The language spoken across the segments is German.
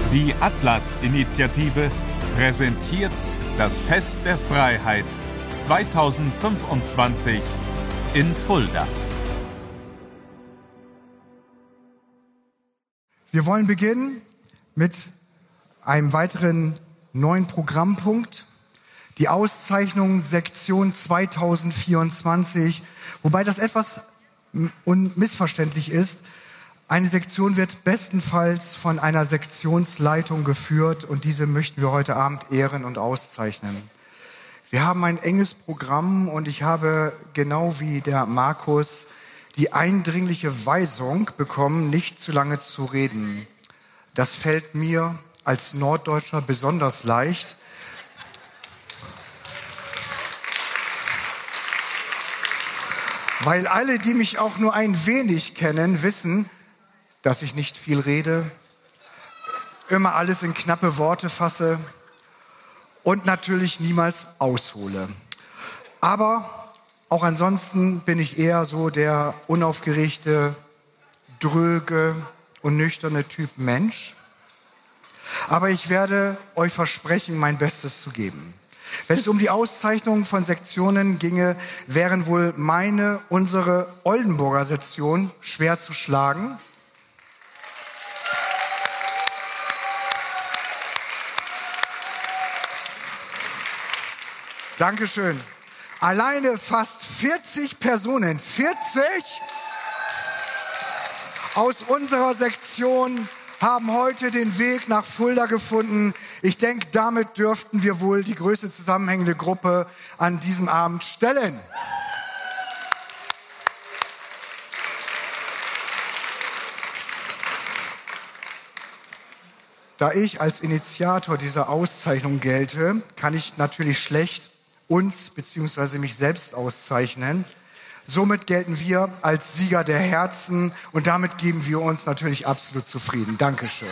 Die Atlas-Initiative präsentiert das Fest der Freiheit 2025 in Fulda. Wir wollen beginnen mit einem weiteren neuen Programmpunkt, die Auszeichnung Sektion 2024, wobei das etwas missverständlich ist. Eine Sektion wird bestenfalls von einer Sektionsleitung geführt und diese möchten wir heute Abend ehren und auszeichnen. Wir haben ein enges Programm und ich habe genau wie der Markus die eindringliche Weisung bekommen, nicht zu lange zu reden. Das fällt mir als Norddeutscher besonders leicht. Weil alle, die mich auch nur ein wenig kennen, wissen, dass ich nicht viel rede, immer alles in knappe Worte fasse und natürlich niemals aushole. Aber auch ansonsten bin ich eher so der unaufgeregte, dröge und nüchterne Typ Mensch. Aber ich werde euch versprechen, mein Bestes zu geben. Wenn es um die Auszeichnung von Sektionen ginge, wären wohl unsere Oldenburger Sektion schwer zu schlagen. Dankeschön. Alleine fast 40 Personen, 40 aus unserer Sektion haben heute den Weg nach Fulda gefunden. Ich denke, damit dürften wir wohl die größte zusammenhängende Gruppe an diesem Abend stellen. Da ich als Initiator dieser Auszeichnung gelte, kann ich natürlich schlecht uns bzw. mich selbst auszeichnen. Somit gelten wir als Sieger der Herzen und damit geben wir uns natürlich absolut zufrieden. Dankeschön.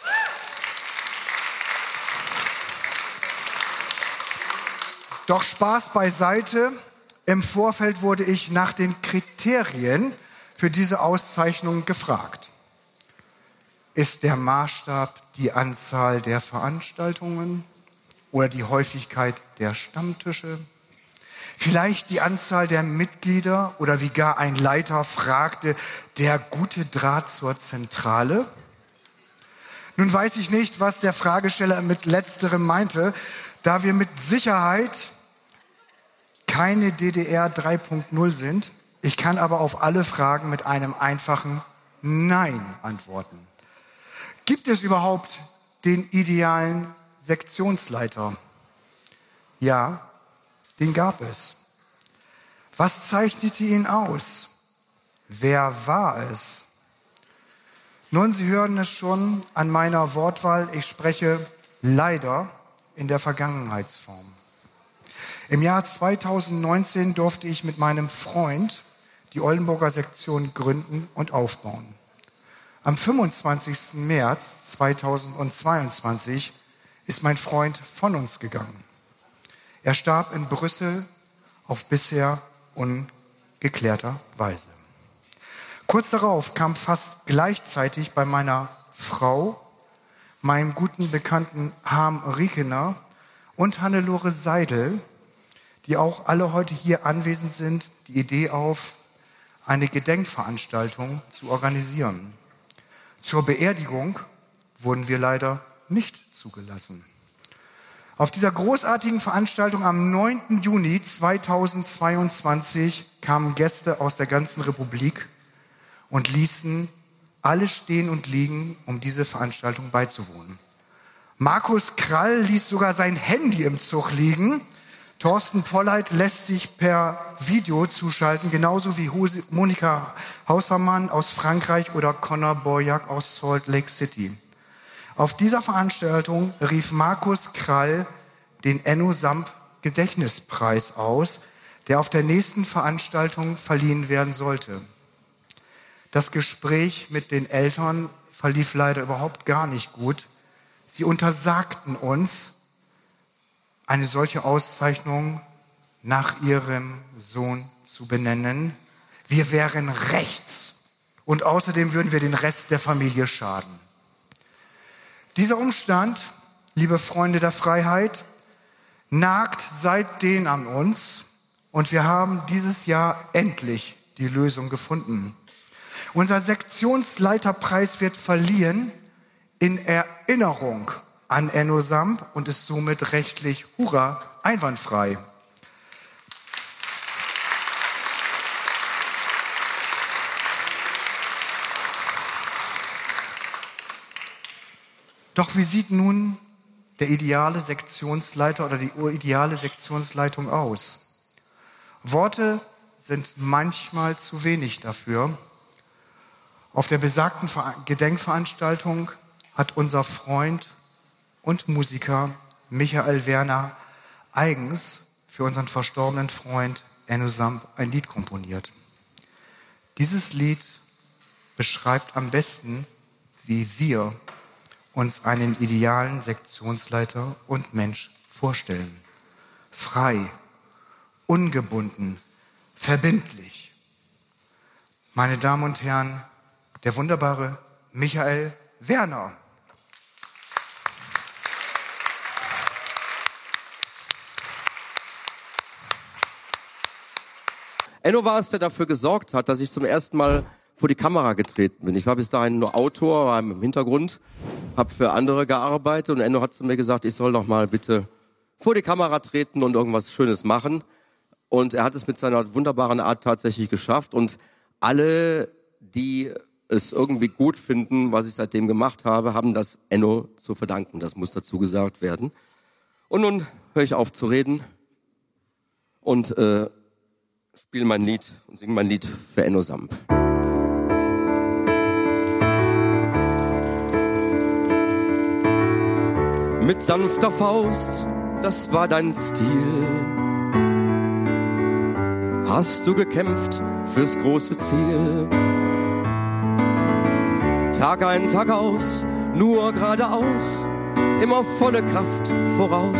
Doch Spaß beiseite. Im Vorfeld wurde ich nach den Kriterien für diese Auszeichnung gefragt. Ist der Maßstab die Anzahl der Veranstaltungen oder die Häufigkeit der Stammtische? Vielleicht die Anzahl der Mitglieder oder wie gar ein Leiter fragte, der gute Draht zur Zentrale? Nun weiß ich nicht, was der Fragesteller mit Letzterem meinte, da wir mit Sicherheit keine DDR 3.0 sind. Ich kann aber auf alle Fragen mit einem einfachen Nein antworten. Gibt es überhaupt den idealen Sektionsleiter? Ja, den gab es. Was zeichnete ihn aus? Wer war es? Nun, Sie hören es schon an meiner Wortwahl, ich spreche leider in der Vergangenheitsform. Im Jahr 2019 durfte ich mit meinem Freund die Oldenburger Sektion gründen und aufbauen. Am 25. März 2022 ist mein Freund von uns gegangen. Er starb in Brüssel auf bisher ungeklärter Weise. Kurz darauf kam fast gleichzeitig bei meiner Frau, meinem guten Bekannten Harm Riekener und Hannelore Seidel, die auch alle heute hier anwesend sind, die Idee auf, eine Gedenkveranstaltung zu organisieren. Zur Beerdigung wurden wir leider nicht zugelassen. Auf dieser großartigen Veranstaltung am 9. Juni 2022 kamen Gäste aus der ganzen Republik und ließen alle stehen und liegen, um diese Veranstaltung beizuwohnen. Markus Krall ließ sogar sein Handy im Zug liegen. Thorsten Polleit lässt sich per Video zuschalten, genauso wie Monika Haussermann aus Frankreich oder Conor Boyack aus Salt Lake City. Auf dieser Veranstaltung rief Markus Krall den Enno Samp Gedächtnispreis aus, der auf der nächsten Veranstaltung verliehen werden sollte. Das Gespräch mit den Eltern verlief leider überhaupt gar nicht gut. Sie untersagten uns, eine solche Auszeichnung nach ihrem Sohn zu benennen. Wir wären rechts und außerdem würden wir den Rest der Familie schaden. Dieser Umstand, liebe Freunde der Freiheit, nagt seitdem an uns und wir haben dieses Jahr endlich die Lösung gefunden. Unser Sektionsleiterpreis wird verliehen in Erinnerung an Enno Samp und ist somit rechtlich, hurra, einwandfrei. Doch wie sieht nun der ideale Sektionsleiter oder die ideale Sektionsleitung aus? Worte sind manchmal zu wenig dafür. Auf der besagten Gedenkveranstaltung hat unser Freund und Musiker Michael Werner eigens für unseren verstorbenen Freund Enno Samp ein Lied komponiert. Dieses Lied beschreibt am besten, wie wir uns einen idealen Sektionsleiter und Mensch vorstellen. Frei, ungebunden, verbindlich. Meine Damen und Herren, der wunderbare Michael Werner. Enno war es, der dafür gesorgt hat, dass ich zum ersten Mal vor die Kamera getreten bin. Ich war bis dahin nur Autor, war im Hintergrund, habe für andere gearbeitet und Enno hat zu mir gesagt, ich soll doch mal bitte vor die Kamera treten und irgendwas Schönes machen. Und er hat es mit seiner wunderbaren Art tatsächlich geschafft. Und alle, die es irgendwie gut finden, was ich seitdem gemacht habe, haben das Enno zu verdanken. Das muss dazu gesagt werden. Und nun höre ich auf zu reden und spiele mein Lied und singe mein Lied für Enno Samp. Mit sanfter Faust, das war dein Stil. Hast du gekämpft fürs große Ziel. Tag ein, Tag aus, nur geradeaus, immer volle Kraft voraus.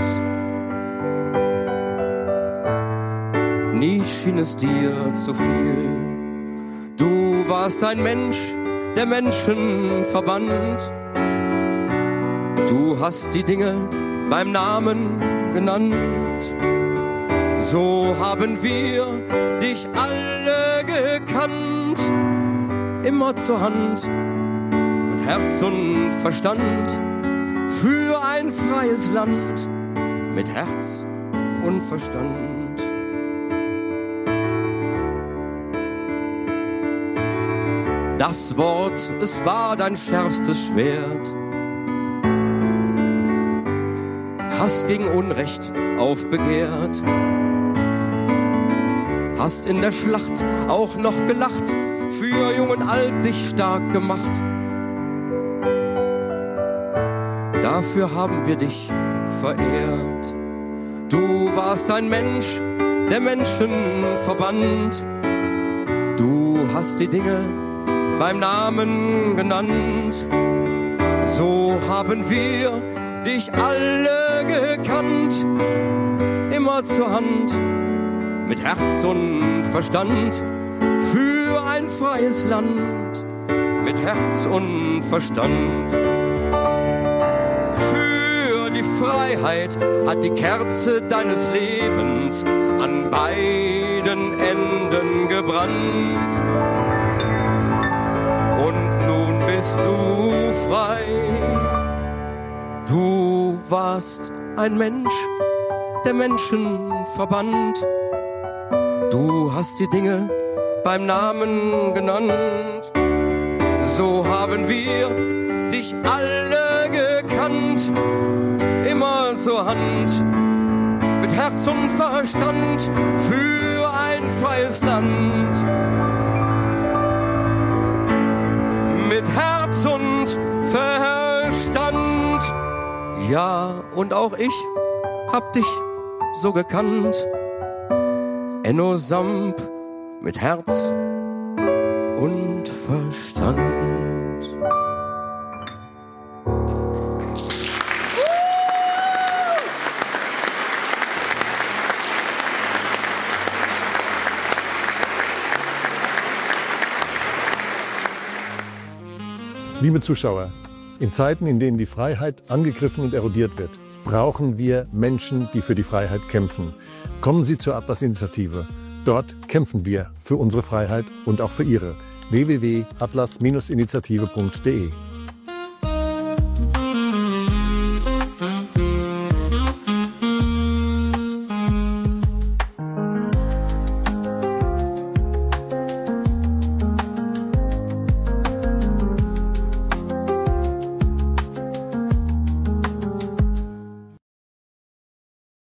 Nie schien es dir zu viel. Du warst ein Mensch, der Menschen verband. Du hast die Dinge beim Namen genannt. So haben wir dich alle gekannt. Immer zur Hand, mit Herz und Verstand. Für ein freies Land, mit Herz und Verstand. Das Wort, es war dein schärfstes Schwert. Hast gegen Unrecht aufbegehrt. Hast in der Schlacht auch noch gelacht, für Jung und Alt dich stark gemacht. Dafür haben wir dich verehrt. Du warst ein Mensch, der Menschen verband. Du hast die Dinge beim Namen genannt. So haben wir dich alle gekannt, immer zur Hand, mit Herz und Verstand, für ein freies Land, mit Herz und Verstand. Für die Freiheit hat die Kerze deines Lebens an beiden Enden gebrannt. Und nun bist du frei. Du warst ein Mensch, der Menschen verband. Du hast die Dinge beim Namen genannt. So haben wir dich alle gekannt. Immer zur Hand, mit Herz und Verstand, für ein freies Land. Mit Herz und Verstand. Ja, und auch ich hab dich so gekannt. Enno Samp mit Herz und Verstand. Liebe Zuschauer, In Zeiten, in denen die Freiheit angegriffen und erodiert wird, brauchen wir Menschen, die für die Freiheit kämpfen. Kommen Sie zur Atlas-Initiative. Dort kämpfen wir für unsere Freiheit und auch für Ihre. www.atlas-initiative.de